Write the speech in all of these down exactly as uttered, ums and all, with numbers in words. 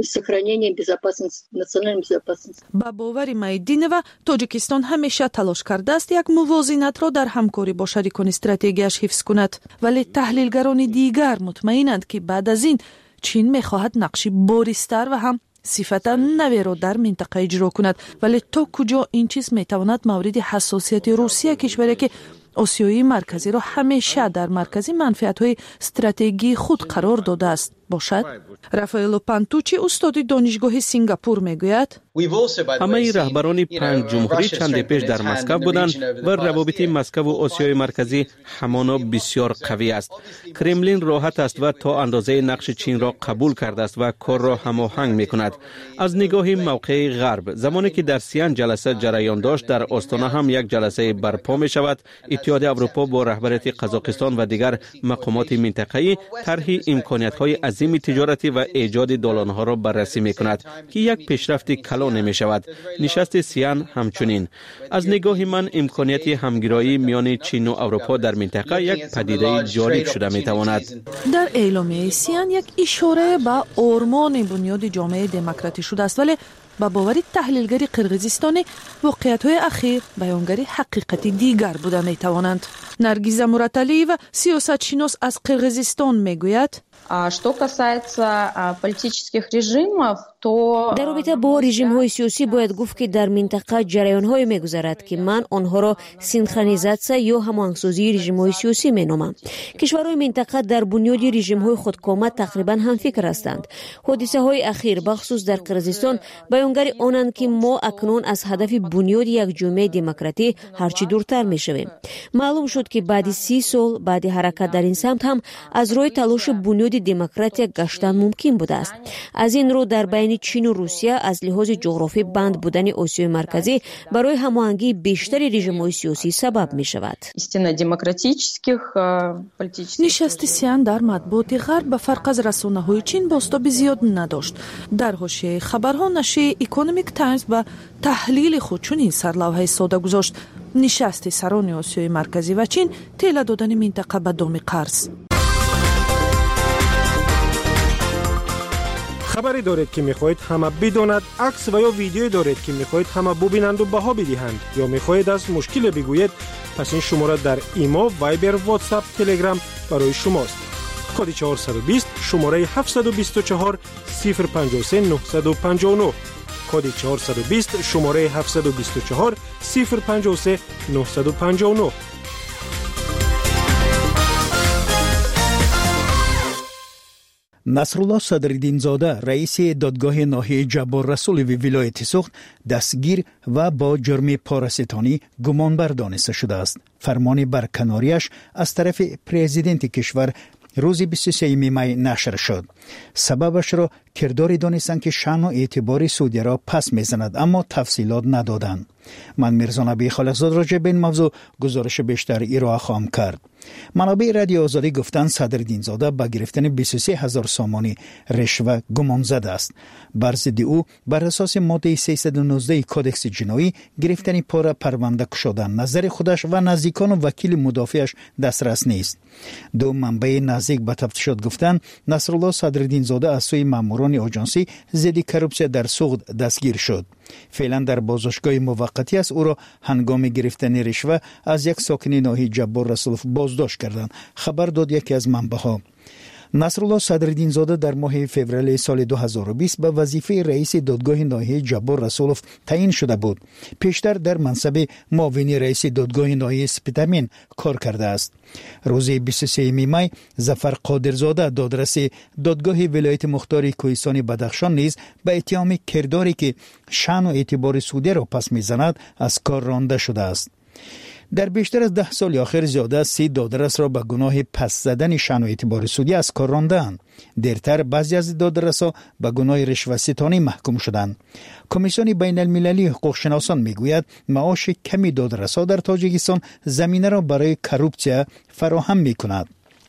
сохранения безопасности, национальной безопасности. با باور مایدینова تاجیکستان همیشه تلاش کرده است یک موازنت را در همکاری با شریکان استراتژیکش حفظ کند، ولی تحلیلگران دیگر مطمئنند که بعد از این چین می‌خواهد نقشی بارزتر و هم صفتا نوی را در منطقه اجرا کند. ولی تا کجا این چیز میتواند مورد حساسیت روسیه، کشوری که آسیای مرکزی را همیشه در مرکز منفعت‌های استراتژیکی خود قرار داده است باشد؟ رافائلو پانتوچی استاد دانشگاه سنگاپور میگوید همه رهبران پنج جمهوری چند پیش در مسکو بودند و روابط مسکو و آسیای مرکزی همانا بسیار قوی است. کرملین راحت است و تا اندازه نقش چین را قبول کرده است و کار را هماهنگ میکند. از نگاه موقع غرب، زمانی که در سیان جلسه جریان داشت، در آستانه هم یک جلسه برپا می شود. اتحادیه اروپا با رهبریت قزاقستان و دیگر مقامات منطقه‌ای طرح امکانیت‌های عظیم تجارتی و ایجاد دالان‌ها را بررسی می‌کند که یک پیشرفت کلان نمی شود. نشست سیان همچنین. از نگاه من امکانیت همگرایی میان چین و اروپا در منطقه یک پدیده جالب شده می تواند. در اعلامیه سیان یک اشاره به آرمان بنیاد جامعه دموکراتی شده است، ولی با باور تحلیلگری قرقیزستانی واقعیت‌های اخیر بیانگری حقیقتی دیگر بوده می توانند. نرگیزه مراتلی و سیاستشناس از قرقیزستان میگوید Что касается политических режимов, то در رابطه با رژیم‌های سیاسی باید گفت که در منطقه جریان‌های می‌گذرد که من آنها را سینخرونیزاسیون یا هماهنگسازی رژیم‌های سیاسی می‌نامم. کشورهای منطقه در بنیاد رژیم‌های خودکامه تقریباً همفکر هستند. حادثه‌های اخیر بخصوص در قرقیزستان بیانگر آنند که ما اکنون از هدف بنیاد یک جامعه دموکراتی هرچی دورتر می‌شویم. معلوم شد که بعد سی سال بعد حرکت در این سمت هم از روی تلاش بنیاد دموکراتی گشتن ممکن بوده است. از این رو در بین چین و روسیه از لحاظ جغرافی بند بودن آسیای مرکزی برای هماهنگی بیشتر رژیم‌های سیاسی سبب می شود. نشست سیان در مطبوعات غرب به فرق از رسانه‌های چین بازتاب زیاد نداشت. در حاشیه خبرها نشریه اکونومیک تایمز با تحلیل خود چنین سرلوحه ساده گذاشت: نشست سران آسیای مرکزی و چین طلا دادن منطقه به دام قرض. خبری دارید که میخواهید همه بداند، عکس و یا ویدیویی دارید که میخواهید همه ببینند و بها بدهند، یا میخواهید از مشکل بگویید، پس این شماره در ایما، وایبر، واتساپ، تلگرام برای شماست. کد چهارصد و بیست شماره هفتصد و بیست و چهار صفر پنجاه و سه نهصد و پنجاه و نه. کد چهارصد و بیست شماره هفتصد و بیست و چهار صفر پنجاه و سه نهصد و پنجاه و نه. نصرالله صدرالدین‌زاده رئیس دادگاه ناحیه جبار رسول ولایت سوخت دستگیر و با جرم پاراستانی گمانبر دانسته شده است. فرمان برکناریش از طرف پرزیدنت کشور روز بیست و سه می نشر شد. سببش را کرداری دانستند که شأن و اعتبار سعودی را پس میزند، اما تفصیلات ندادند. من میرزا نبی خالقزاد راجع به این موضوع گزارش بیشتر ارائه خواهم کرد. منابع رادیو آزادی گفتند صدرالدین‌زاده با گرفتن بیست و سه هزار سامانی رشوه گمان زده است. بر ضد او بر اساس ماده سیصد و نوزده کدکس جنایی گرفتن پاره پرونده شدن نظر خودش و نزدیکان و وکیل مدافعش دسترس نیست. دو منبع نزدیک به تفتیشات گفتند نصرالله صدرالدین‌زاده از سوی ماموران آژانسی ضد کروپسیا در سوخت دستگیر شد. فعلا در بازداشتگاه موقتی است. او را هنگام گرفتن رشوه از یک ساکن ناحیه جبار رسول بازداشت کردند. خبر داد یکی از منبع‌ها. نصرالله صدرالدین‌زاده در ماه فوریه سال دو هزار و بیست به وظیفه رئیس دادگاه ناحیه جبار رسولف تعیین شده بود. پیشتر در منصب معاون رئیس دادگاه ناحیه سپتامین کار کرده است. روز بیست و سه می ظفر قادرزاده دادرس دادگاه ولایت مختار کوهستان بدخشان نیز به اتهام کرداری که شأن و اعتبار سعودی را پس میزند از کار رانده شده است. در بیشتر از ده سال اخیر زیاده از سی دادرس را به گناه پس زدن شأن و اعتبار سعودی از کار رانده‌اند. دیرتر بعضی از دادرس‌ها به گناه رشوه ستانی محکوم شدند. کمیسیون بین المللی حقوق شناسان میگوید معاش کمی دادرس‌ها در تاجیکستان زمینه را برای کروپسیا فراهم می‌کند.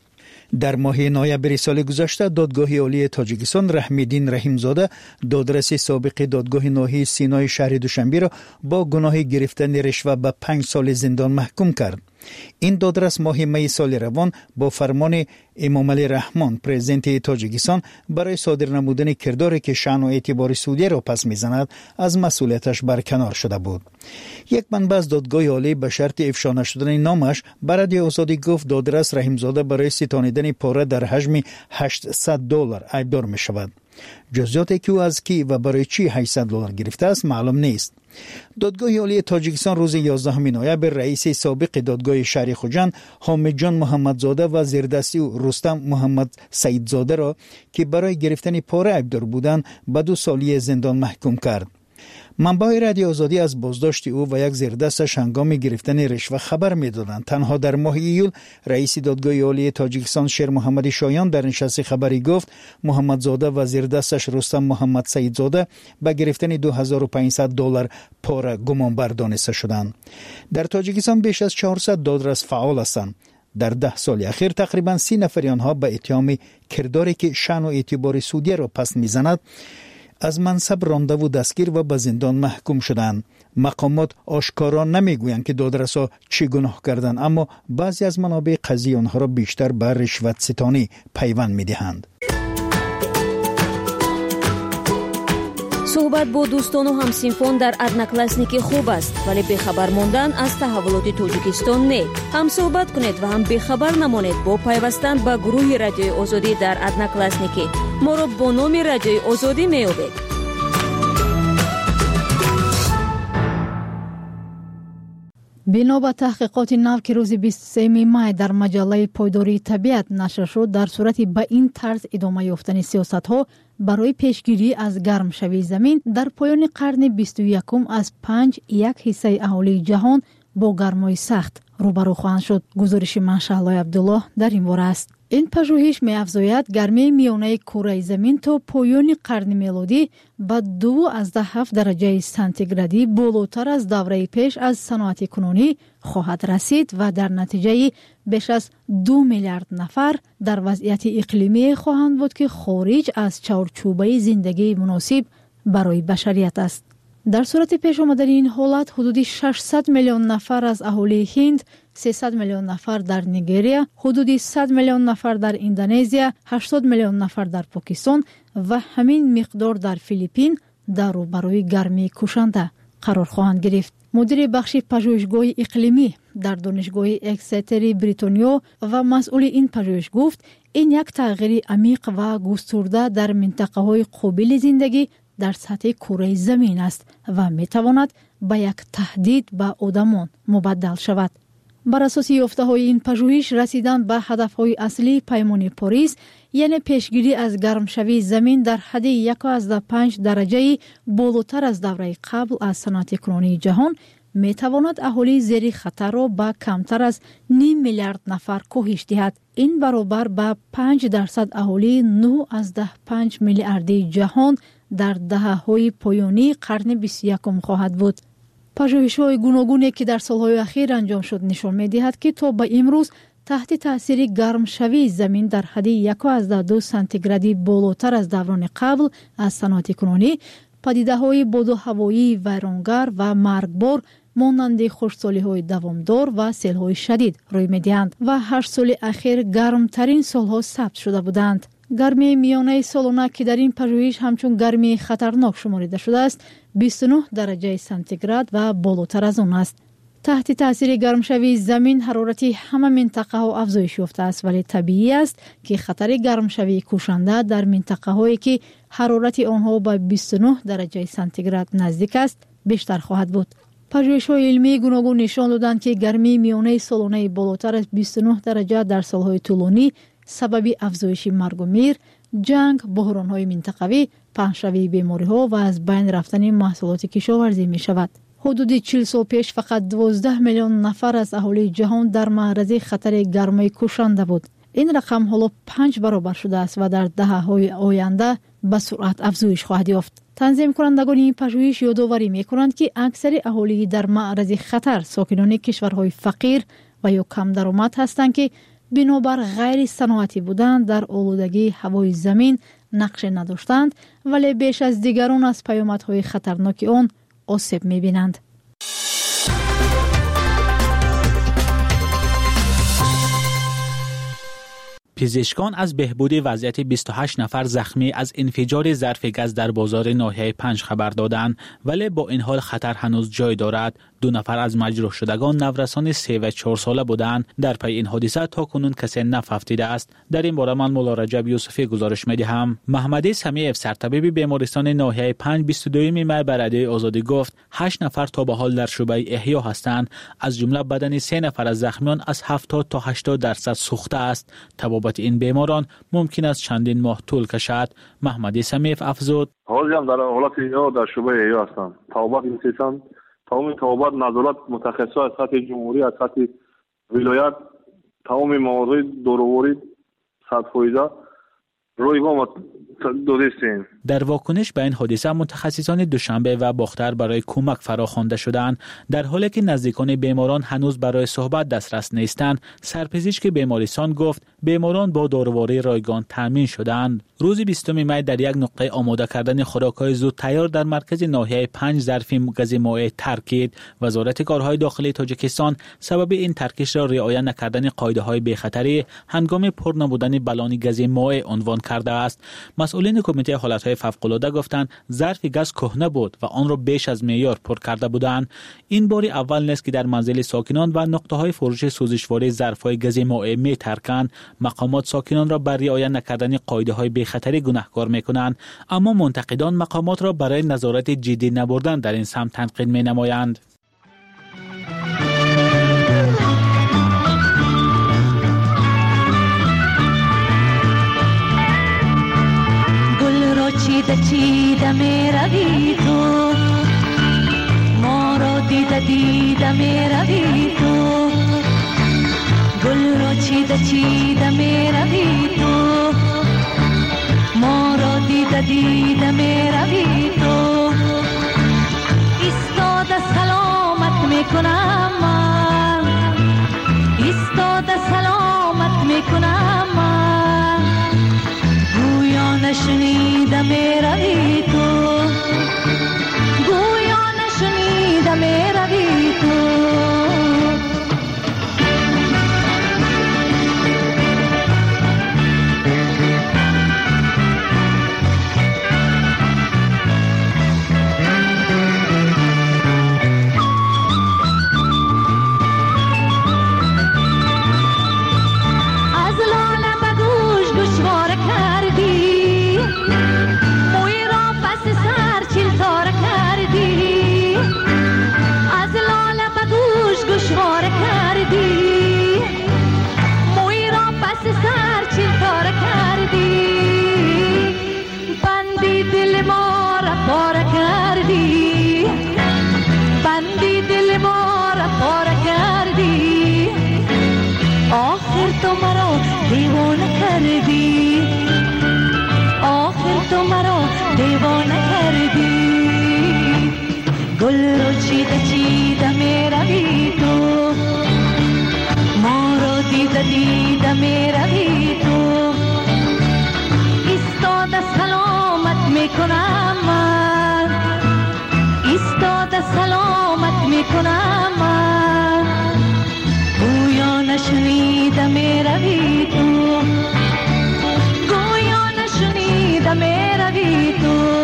در ماه نوامبر سال گذشته دادگاه عالی تاجیکستان رحمیدین رحیمزاده دادرس سابق دادگاه ناحیه سینای شهر دوشنبه را با گناه گرفتن رشوه به پنج سال زندان محکوم کرد. این دادرس ماه می سال روان با فرمان امامعلی رحمان پرزیدنت تاجیکستان برای صادر نمودن کرداری که شأن و اعتبار سعودیه را پس میزند از مسئولیتش برکنار شده بود. یک منبع از دادگاه عالی به شرط افشا نشدن نامش بر رادیو آزادی گفت دادرس رحیمزاده برای ستانیدن پاره در حجم هشتصد دلار ایبدار می شود. جزئیاتی که او از کی و برای چی هشتصد دلار گرفته است معلوم نیست. دادگاه عالی تاجیکستان روز یازدهم نوامبر رئیس سابق دادگاه شهر خوجند حامد جان محمدزاده و زیردستی او رستم محمد سعیدزاده را که برای گرفتن پاره ایبدار بودند به دو سالی زندان محکوم کرد. منبع رادیو آزادی از بازداشت او و یک زیردستش هنگام گرفتن رشوه خبر می‌دادند. تنها در ماه ایول رئیس دادگاه عالی تاجیکستان شیر محمد شایان در نشست خبری گفت محمدزاده و زیردستش رستم محمد سعیدزاده به گرفتن دو هزار و پانصد دلار پاره گمانبر دانسته شدند. در تاجیکستان بیش از چهارصد دادرس فعال هستند. در ده سال اخیر تقریبا سی نفر آنها به اتهام کرداری که شأن و اعتبار سعودیه را پس میزند از منصب رانده و دستگیر و به زندان محکوم شدند. مقامات آشکارا نمیگویند که دادرس‌ها چی گناه کردند، اما بعضی از منابع قضیه آنها را بیشتر به رشوت ستانی پیوند می‌دهند. صحبت با دوستان و همسینفون در ادناکلاسنیکی خوب است، ولی بخبر ماندن از تحولات تاجیکستان نه. هم صحبت کنید و هم بخبر نمانید با پیوستن به گروه رادیوی آزادی در ادناکلاسنیکی. ما را با نام رادیوی آزادی می‌یابید. بنا به تحقیقات نو که روز بیست و سوم مای در مجله پایداری طبیعت نشر شد، در صورت به این طرز ادامه یافتن سیاست‌ها برای پیشگیری از گرم شوی زمین در پایان قرن بیست و یکم از پنج یک حصه اهالی جهان با گرمای سخت روبرو خواهند شد. گزارش منشالله عبدالله در این باره است. این پژوهش می‌افزاید گرمی میانه کره زمین تا پایان قرن میلادی به دو ازده هفت درجه سانتیگرادی بالاتر از دوره پیش از صنعت کنونی خواهد رسید و در نتیجه بیش از دو میلیارد نفر در وضعیت اقلیمی خواهند بود که خارج از چارچوبه زندگی مناسب برای بشریت است. در صورت پیش آمدن این حالت حدود ششصد میلیون نفر از اهالی هند، سیصد میلیون نفر در نیگریا، حدود صد میلیون نفر در اندونزیا، هشتاد میلیون نفر در پاکستان و همین مقدار در فیلیپین در روبروی گرمی کشنده قرار خواهند گرفت. مدیر بخش پژوهشگاه اقلیمی در دانشگاه اکستر بریتانیا و مسئول این پژوهش گفت این یک تغییر عمیق و گسترده در منطقه‌های قابل زندگی در سطح کره زمین است و می تواند به یک تهدید به آدمان مبدل شود. بر اساس یافته‌های این پژوهش رسیدن به هدف‌های اصلی پیمان پاریس، یعنی پیشگیری از گرم شوی زمین در حد یک و از پنج درجه بالاتر از دوره قبل از صنعت کنونی جهان، می تواند اهالی زیر خطر را به کمتر از نیم میلیارد نفر کاهش دهد. این برابر به پنج درصد اهالی نه از ده پنج میلیاردی جهان در دهه‌های پایانی قرن بیست و یکم خواهد بود. پژوهش‌های گوناگونی که در سال‌های اخیر انجام شد نشان می‌دهد که تا به امروز تحت تاثیر گرم شوی زمین در حد یک و از دو سانتیگرادی بالاتر از دوران قبل از صنعت کنونی، پدیده‌های باد و هوایی ویرانگر و مرگبار مانند خشکسالی‌های دوامدار و سیل‌های شدید روی می‌دهند و هشت سال اخیر گرمترین سال‌ها ثبت شده بودند. گرمی میانه سالانه که در این پژوهش همچون گرمی خطرناک شمارده شده است بیست و نه درجه سانتیگراد و بالاتر از آن است. تحت تاثیر گرم شوی زمین حرارت همه منطقه ها افزایش یافته است، ولی طبیعی است که خطر گرم شوی کشنده در منطقه هایی که حرارت آنها به بیست و نه درجه سانتیگراد نزدیک است بیشتر خواهد بود. پژوهش‌های علمی گوناگون نشان دادند که گرمی میانه سالانه بالاتر از بیست و نه درجه در سالهای طولانی سبب افزایش مرگ و میر، جنگ، بحران‌های منطقوی، پهن‌شوی بیماری‌ها و از بین رفتن محصولات کشاورزی می‌شود. حدود چهل سال پیش فقط دوازده میلیون نفر از اهالی جهان در معرض خطر گرمای کشنده بود. این رقم حالا پنج برابر شده است و در دهه‌های آینده به سرعت افزایش خواهد یافت. تنظیم کنندگان این پژوهش یادآوری می‌کنند که اکثر اهالی در معرض خطر ساکنان کشورهای فقیر و یا کم درآمد هستند که بنابر غیر صنعتی بودن در آلودگی هوای زمین نقش نداشتند، ولی بیش از دیگران از پیامدهای خطرناک آن آسیب می‌بینند. پزشکان از بهبود وضعیت بیست و هشت نفر زخمی از انفجار ظرف گاز در بازار ناحیه پنج خبر دادند، ولی با این حال خطر هنوز جای دارد. دو نفر از مجروح شدگان نورسان سه و چهار ساله بودند. در پی این حادثه تا کنون کسی نفهمیده است. در این باره من مولا رجب یوسفی گزارش می‌دهم. محمد سمیع سرطبیب بیمارستان ناحیه پنج بیست و دو می بر رادیوی آزادی گفت هشت نفر تا به حال در شعبه احیا هستند. از جمله بدن سه نفر از زخمیان از هفتاد تا هشتاد درصد سوخته است. تبابت این بیماران ممکن است چندین ماه طول کشد. محمد سمیع افزود: حالی هم در حالت احیا در شعبه احیا هستند. تبابت می‌رسند. تمام تبابت نظارت متخصص از سطح جمهوری، از سطح ولایت، تمام موارد دوروری صد فیصد روی گام دادستیم. در واکنش به این حادثه متخصصان دوشنبه و باختر برای کمک فراخوانده شدند. در حالی که نزدیکان بیماران هنوز برای صحبت دسترس نیستند، سرپزشک بیمارستان گفت بیماران با داروهای رایگان تامین شدند. روز بیستم می در یک نقطه آماده کردن خوراک‌های زود تیار در مرکز ناحیه پنج ظرف گاز مائع ترکید. وزارت کارهای داخلی تاجیکستان سبب این ترکیش را رعایت نکردن قاعده‌های بی‌خطری هنگام پر نبودن بالون گاز مائع عنوان کرده است. مسئولین کمیته حالتهای فوق‌العاده گفتند ظرف گاز کهنه بود و آن را بیش از معیار پر کرده بودند. این بار اول نیست که در منزل ساکنان و نقطه‌های فروش سوزشواری ظرف‌های گاز مائع می‌ترکند. مقامات ساکنان را بر رعایت نکردن قاعده‌های بی‌خطری گناهکار می‌کنند، اما منتقدان مقامات را برای نظارت جدی نبردن در این سمت تنقید می‌نمایند. چیده چیده می روی تو، ما را دیده دیده می روی تو، گل را چیده چیده می روی تو، ما را دیده دیده می روی تو. ایستاده سلامت می کنم من، ایستاده سلامت می کنم من، گویا نشنیده می روی تو، گویا نشنیده می روی تو. گل رو چیده چیده می روی تو، ما رو دیده دیده می روی تو. ایستاده سلامت می کنم من، ایستاده سلامت می کنم من، گویا نشنیده می روی تو، گویا نشنیده می روی تو.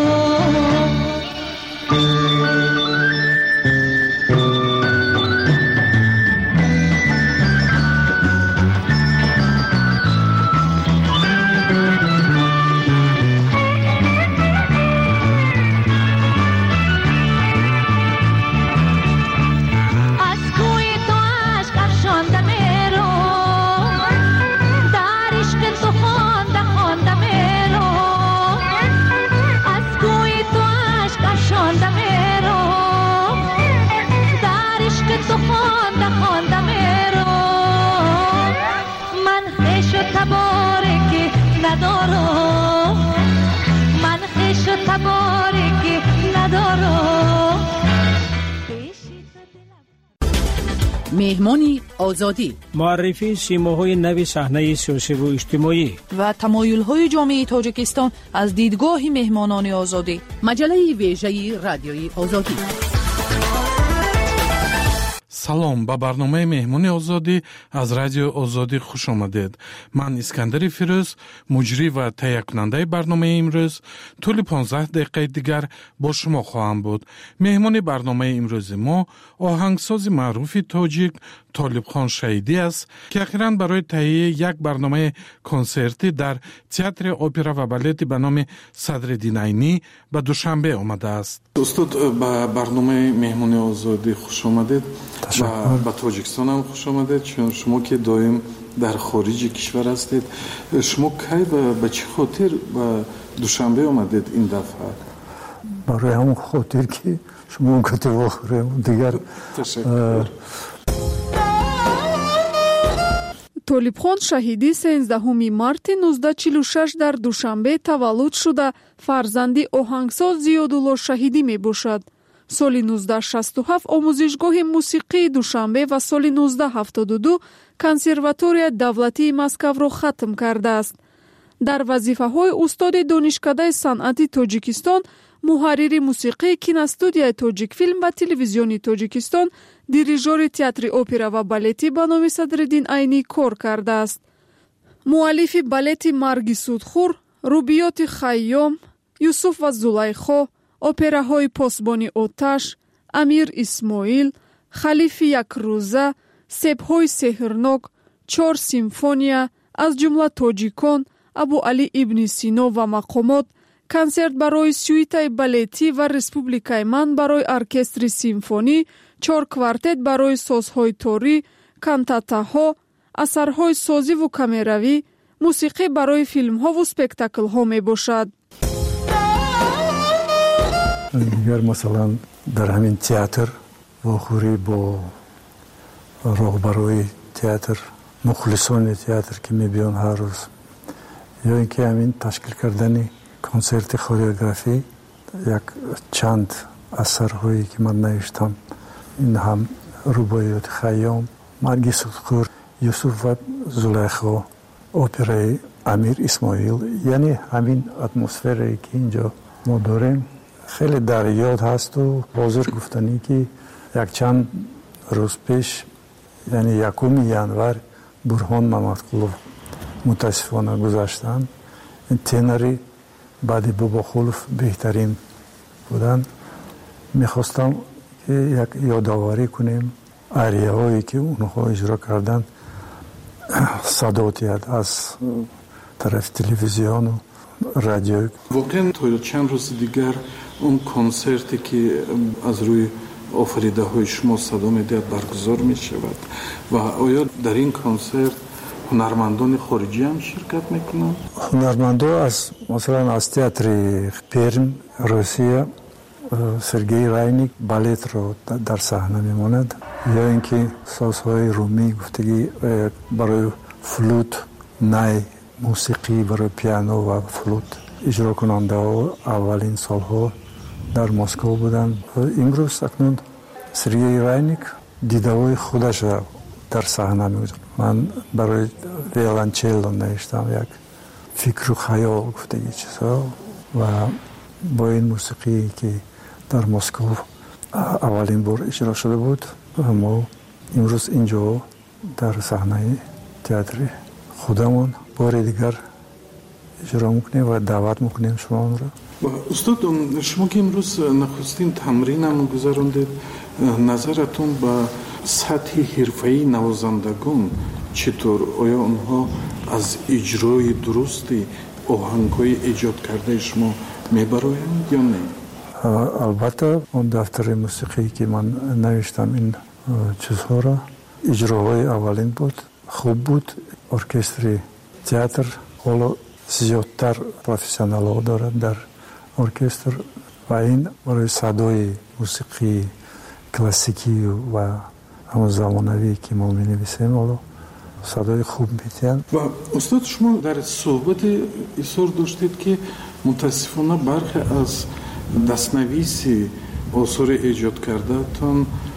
مهمانی آزادی، معرفی سیماهای نوی صحنه سیاسی و اجتماعی و تمایل‌های جامعه تاجیکستان از دیدگاه مهمانان آزادی. مجله ویژه رادیوی آزادی. салом, ба барномаи меҳмони озодӣ аз радиои озодӣ хуш омадед. Ман Искандари Фирӯз, муҷрӣ ва таҳиякунандаи барномаи имрӯз, тӯли понздаҳ дақиқаи дигар бо шумо хоҳам буд. Меҳмони барномаи имрӯзи мо оҳангсози маъруфи тоҷик Толибхон Шаҳидӣ аст, ки ахиран барои таҳияи як барномаи консертӣ дар театри опера ва балети ба номи Садриддин Айнӣ ба Душанбе омадааст. Устод, ба барномаи меҳмони озодӣ хуш омадед. Ба Тоҷикистон ҳам хуш омадед, чун шумо ки доим дар хориҷи кишвар ҳастед. Шумо кай ва ба чӣ хотир ба Душанбе омадед ин дафъа? барои ҳамон хотир ки шумо гӯтӣ вохӯрем дигар. Толибхон Шаҳидӣ сенздаҳуми марти нуздаҳ чилу шаш дар Душанбе таваллуд шуда фарзанди оҳангсоз Зиёдулло Шаҳидӣ мебошад. соли нуздаҳ шасту ҳафт омӯзишгоҳи мусиқии Душанбе ва соли нуздаҳ ҳафтоду ду консерваторияи давлатии Москавро хатм кардааст. дар вазифаҳои устоди донишкадаи санъати Тоҷикистон, муҳаррири мусиқии киностудияи Тоҷикфилм ва телевизиони Тоҷикистон, дирижёри театри опера ва балети ба номи Садриддин Айнӣ кор кардааст. муаллифи балети Марги Судхӯр, Рубиёти Хайём, Юсуф ва Зулайхо, операҳои Посбони оташ, Амир Исмоил, Халифи Якрӯза, Себҳои сеҳрнок, Чор симфония, аз ҷумла Тоҷикон, Абу Али ибни Сино ва мақомот, консерт барои сюитаи балетӣ ва Республикаи ман барои оркестри симфонӣ, чор квартет барои созҳои торӣ, кантатаҳо, асарҳои созиву камеравӣ, мусиқӣ барои филмҳову спектаклҳо мебошад. дигар масалан дар ҳамин театр вохӯрӣ бо роҳбарои театр, мухлисони театр ки мебиён ҳар рӯз, ё ин ки ҳамин ташкил кардани консерти хореографӣ, як чанд асарҳое ки ман навиштам, ин ҳам Рубоёти Хайём, Марги Судхӯр, Юсуф ва Зулайхо, операи Амир Исмоил, яъне ҳамин атмосферае ки инҷо мо дорем хеле дар ёд ҳасту ҳозир гуфтанӣ ки якчанд рӯз пеш, яъне якуми январ Бурҳон Мамадқулов мутаассифона гузаштанд. тенори баъди Бобохулов беҳтарин буданд. мехостам ки як ёдоварӣ кунем арияҳое ки онҳо иҷро карданд, садоти аз тарафи телевизиону радио. Воқеан то чанд рӯзи дигар он консерте ки аз рӯи офаридаҳои шумо садо медиҳад баргузор мешавад ва оё дар ин консерт ҳунармандони хориҷӣ ҳам ширкат мекунанд? ҳунармандо аз масалан аз театри Перм, Русия, Сергей Райник балетро дар саҳна мемонад, ё ин ки созҳои румӣ гуфтагӣ барои флут, най, мусиқӣ барои пиано ва флут иҷрокунандаҳо аввалин солҳо дар Москва буданд. имрӯз акнун Сергей Райник дидавои худашро дар саҳна мегузорад. ман барои виолончелло навиштам як фикру хаёл гуфтагӣ чизҳо ва бо ин мусиқие ки дар Москва аввалин бор иҷро шуда буд, мо имрӯз инҷо дар саҳнаи театри худамон бори дигар иҷро мекунем ва даъват мекунем шуморо. устод, шумо ки имрӯз нахустин тамринам гузарондед, назаратон ба сатҳи ҳирфаии навозандагон читор? оё онҳо аз иҷрои дурусти оҳангҳои эҷод кардаи шумо мебароянд ё не? албатта он дафтари мусиқӣ ки ман навиштам ин чизҳоро, иҷроҳои аввалин буд, хуб буд. оркестри театр ҳоло зиёдтар профессионалҳо дорад дар оркестр ва ин барои садои мусиқии классикӣ ва ҳамон замонавӣ ки мо менависем ҳоло садои хуб метиҳанд. ва устод, шумо дар суҳбате изҳор доштед ки мутаассифона бархе аз дастнависи осори эҷод кардаатон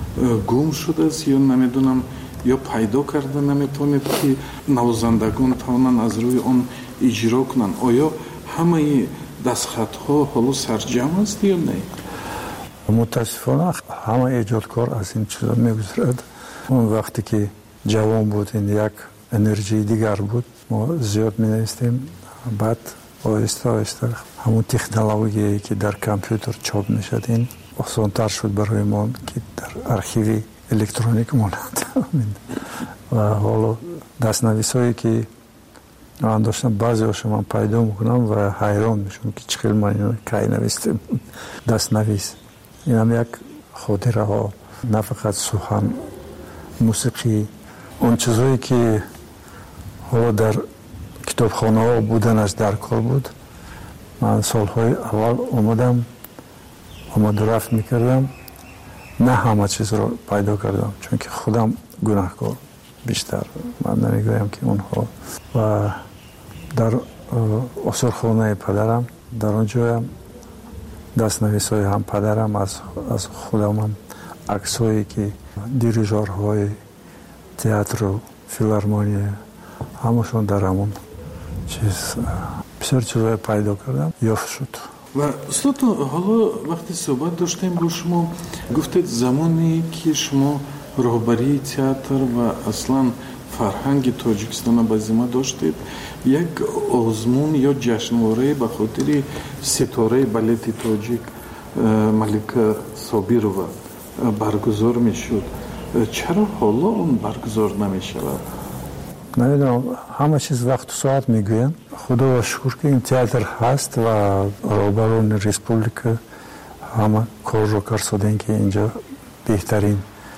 гум шудааст ё намедонам ё пайдо карда наметавонед ки навозандагон тавонанд аз рӯи он иҷро кунанд. оё ҳамаи дастхатҳо ҳоло сарҷам аст ё не? мутаассифона ҳама эҷодкор аз ин чиза мегузарад. اون وقتی که جوان بود این یک انرژی دیگر بود. ما زیاد می نویسیم. بعد آهسته آهسته همون تکنولوژی که در کامپیوتر چاپ می شد این آسان‌تر شد برای ما که در ارشیو الکترونیک ماند. و حالا دستنویسایی که من داشتم بعضی هاشو من پیدا میکنم و حیران میشم که چقدر من اینو کی نوشتم. دستنویس این هم یک خاطره ها، نه فقط سخن، موسیقی، اون چیزایی که حالا در کتابخانه ها بودنش در کار بود. من سالهای اول اومدم اومد و رفت میکردم، نه همه چیز رو پیدا کردم چون که خودم گناهکار بیشتر. من نمیگویم که اونها. و در آثارخانه پدرم در اونجا هم دستنویس‌های هم پدرم از از خودم هم عکسایی که دیریژورهای تئاتر و فیلارمونی همشون در همون چیز بسیار چیزای پیدا کردم یافت شد. و استاد حالا وقتی صحبت داشتیم با شما گفتید زمانی که شما راهبری تئاتر و اصلا فرهنگ تاجیکستان به ذمه داشتید یک آزمون یا جشنواره به خاطر ستاره بالت تاجیک ملکه صابیرова برگزار میشد. چرا حالا اون برگزار نمیشود؟ نمیدونم، همه چیز وقت و ساعت میگوین. خدا و شکر که این تئاتر هست و راهبران ریسپوبلیکا همه کار رو کردن که اینجا بهترین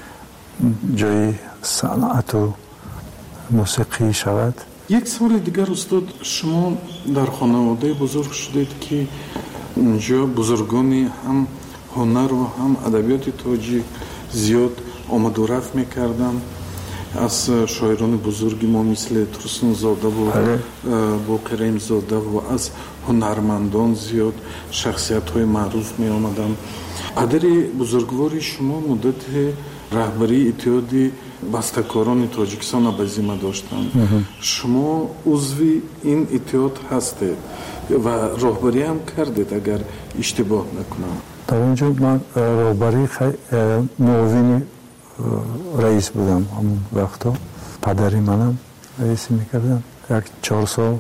جای صنعت و موسیقی شود. یک سوال دیگر استاد، شما در خانواده بزرگ شدید که اینجا بزرگانی هم هنر و هم ادبیات تاجیک زیاد آمد و رفت میکردن. از شاعران بزرگی ما مثل ترسون زاده و باقریم زاده و از هنرمندان زیاد شخصیت های معروف می آمدن. پدر بزرگواری شما مدت رهبری اتحاد بسته‌کاران تاجیکستان به ذمه داشتند. شما عضو این اتحاد هستید و راهبری هم کردید اگر اشتباه نکنم. در اونجا من راهبری معاون رئیس بودم. همون وقتا پدری منم رئیس میکردم. یک چهار سال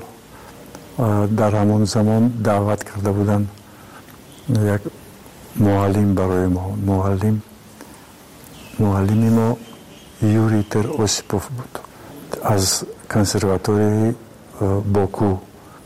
در همون زمان دعوت کرده بودن یک معلم برای ما. معلم معلمی ما یوری تر اوسیپوف بود. از کنسرواتوری باکو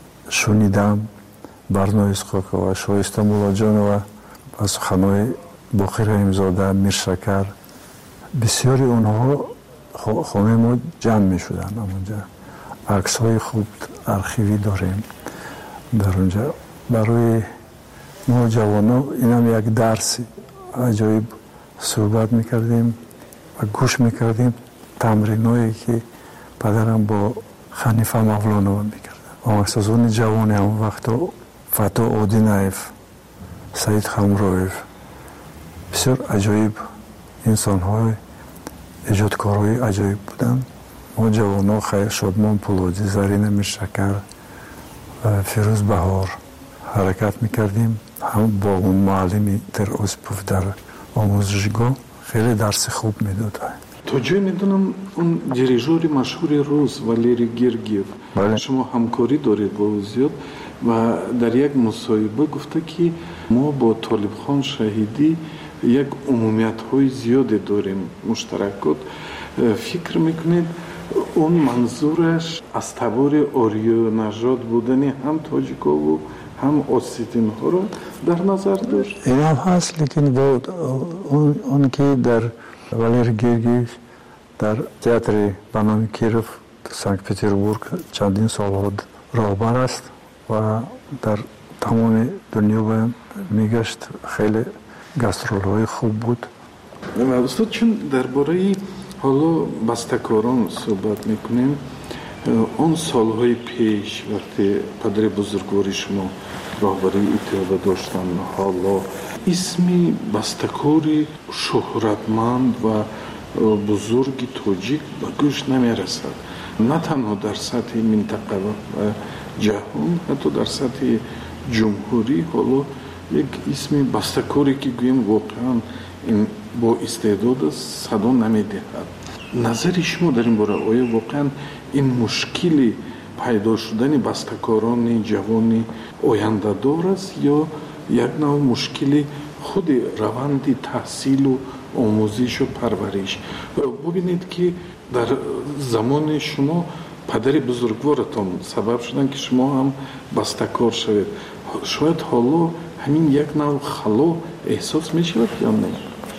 شنیدم برنامه اسقاقا و شایسته مولاجان و از خانه باقریم زاده میرشکر بسیاری اونها خانه ما جمع می شدن. اونجا عکس های خوب ارخیوی داریم در اونجا. برای ما جوانان این هم یک درسی عجایب صحبت میکردیم و گوش میکردیم تمرین هایی که پدرم با خنیفه مولانا میکردن. آمکسازون جوانی هم وقتا فتا آدینایف، سعید خمرویف بسیار عجایب انسان های ایجادکارهای عجایب بودن. ما جوان ها خیر شادمان پولادی، زرین میرشکر و فیروز بهار حرکت میکردیم. هم با اون معلمی در اوسیپوف در آموزشگاه خیلی درس خوب میداد. تا جای میدونم اون دیریژور مشهور روز ولیری گرگیف شما همکاری دارید با او زیاد و در یک مصاحبه گفته که ما با طالب خان شهیدی یک عمومیت های زیاده داریم مشترکات. فکر میکنید اون منظورش از تبار آریو نژاد بودن هم تاجیکا و هم اوسیتین ها رو در نظر داشت؟ این هم هست، لیکن با اون, اون که در والیر گرگیف در تئاتر بنام کیروف سانت پتربورگ چندین سال راهبر است و در تمام دنیا میگشت. خیلی گاسترول های خوب بود. استاد چون درباره حالا بسته‌کاران صحبت میکنیم، اون سالهای پیش وقتی پدر بزرگواری شما راهبری اتحاد داشتن، حالا اسمی بسته‌کاری شهرتمند و بزرگ تاجیک به گوش نمیرسد، نه تنها در سطح منطقه و جهان، حتی در سطح جمهوری. حالا یک اسم بسته‌کاری که گویم واقعا این با استعداد صدا نمیدهد. نظر شما در این باره آیا واقعا این مشکلی پیدا شدن بسته‌کاران جوان آینده دار است یا یک نوع مشکلی خود روند تحصیل و آموزش و پرورش؟ ببینید که در زمان شما پدر بزرگوارتان سبب شدن که شما هم بسته‌کار شوید. شاید حالا همین یک نوع خلا احساس می شود یا نه؟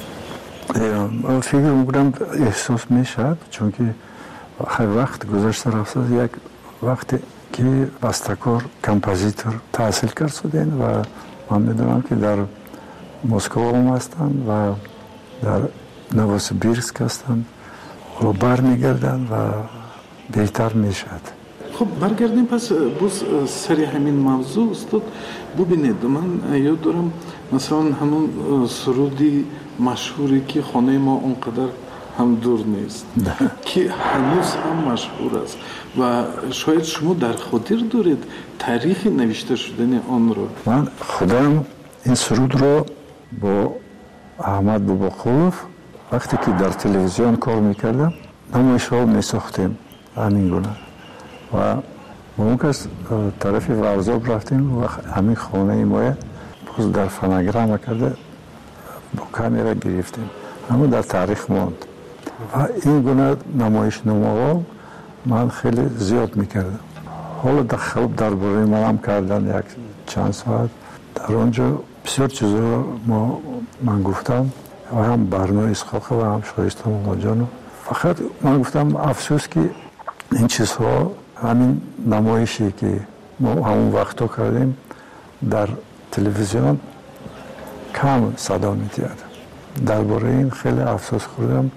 فکر میکنم احساس می شود، چون که هر وقت گذشته رفته یک وقتی که بسته‌کار کمپوزیتور تحصیل کرد شدن و من میدونم که در مسکو هم هستن و در نووسیبیرسک هستن و برمیگردن و بهتر میشد. خب برگردیم پس باز سری همین موضوع استاد. ببینید من یاد دارم مثلا همون سرودی مشهوری که خانه ما اونقدر هم دور نیست که هنوز هم مشهور است و شاید شما در خاطر دارید تاریخ نوشته شدن آن رو. من خودم این سرود رو با احمد باباقولوف وقتی که در تلویزیون کار میکردم نمایش‌ها میساختیم همین گونه و با اون کس طرف ورزاب رفتیم و همین خانه ما باز در فناگرام کرده با کامیرا گرفتیم، اما در تاریخ ماند و این گونه نمایش نماها من خیلی زیاد میکردم. حالا در خلب در برای من هم کردن یک چند ساعت در آنجا بسیار چیزا ما من گفتم و هم برنامه اسحاق و هم شایسته مولاجان. فقط من گفتم افسوس که این چیزها همین نمایشی که ما همون وقتا کردیم در تلویزیون کم صدا می‌داد. درباره این خیلی افسوس خوردم.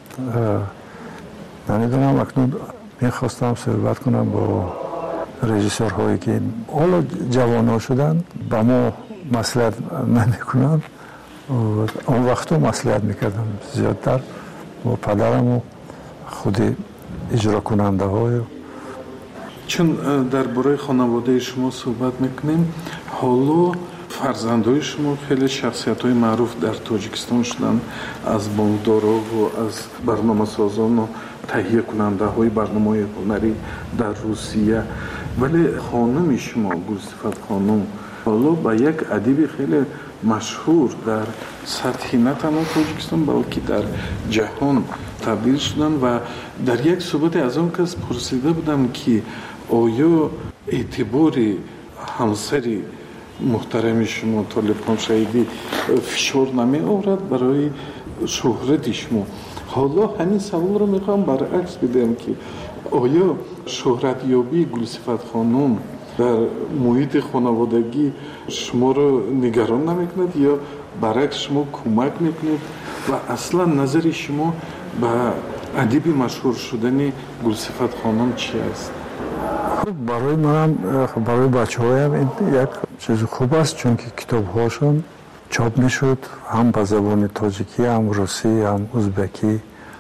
نمیدونم اکنون میخواستم صحبت کنم با رژیسورهایی که حالا جوان شدن با ما مصلحت نمیکنن. اون وقتا مصلحت میکردم زیادتر با پدرم و خود اجرا کننده های. چون درباره خانواده شما صحبت میکنیم، حالا فرزندای شما خیلی شخصیت های معروف در تاجیکستان شدن، از بانکدارا و از برنامه سازان و تهیه کننده های برنامه هنری در روسیه. ولی خانم شما گلصفت خانم حالا با یک ادیب خیلی مشهور در سطح نه تنها تاجیکستان بلکه در جهان تبدیل شدن و در یک صحبت از اون کس پرسیده بودم که آیا اعتباری همسری محترم شما طالبان شهیدی فشار نمی آورد برای شهرت شما؟ حالا همین سوال رو میخوام برعکس بدم که آیا شهرت یابی گلصفت خانم در محیط خانوادگی شما رو نگران نمیکند یا برعکس شما کمک میکنید و اصلا نظر شما به ادیب مشهور شدن گلصفت خانم چی است؟ خب برای منم برای بچه‌هایم این یک چیز خوب است، چون که کتاب‌هاشون چاپ میشد هم به زبان تاجیکی، هم روسی، هم ازبکی،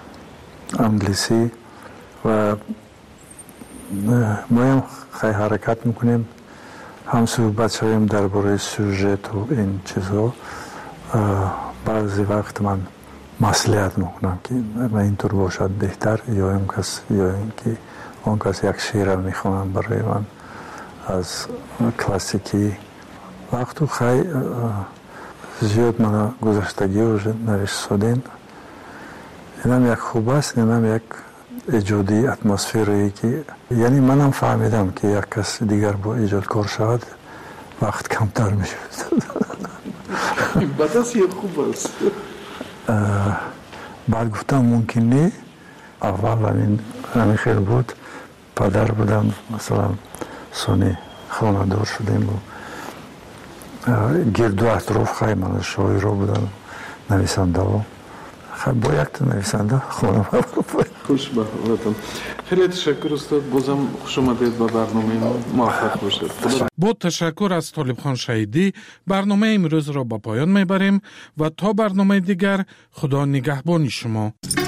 انگلیسی و ما هم خیلی حرکت میکنیم، هم صحبت شویم درباره سوژت و این چیزها. بعضی وقت من مصلحت میکنم که اینطور باشد بهتر یا این کس یا اینکه اون کس یک شعر میخوانم برای من از کلاسیکی. وقتی خیلی زیاد من گذشتگی رو نوشت شدین، اینم یک خوب است، اینم یک ایجادی اتمسفری که یعنی منم فهمیدم که یک کس دیگر با ایجادکار شود وقت کمتر میشود. بعد از یک خوب است. بعد گفتم ممکن نه. اول همین همین خیلی بود. پدر بودم مثلا سونی خانه دار شدیم و گرد و اطراف خیلی من شاعر رو بودم، نویسنده ها. خیلی با یک تا نویسنده خانم خوش به حالتون. خیلی تشکر استاد، بازم خوش آمدید به برنامه ما، موفق باشید. با تشکر از طالبخان شهیدی برنامه امروز را با پایان میبریم و تا برنامه دیگر خدا نگهبان شما.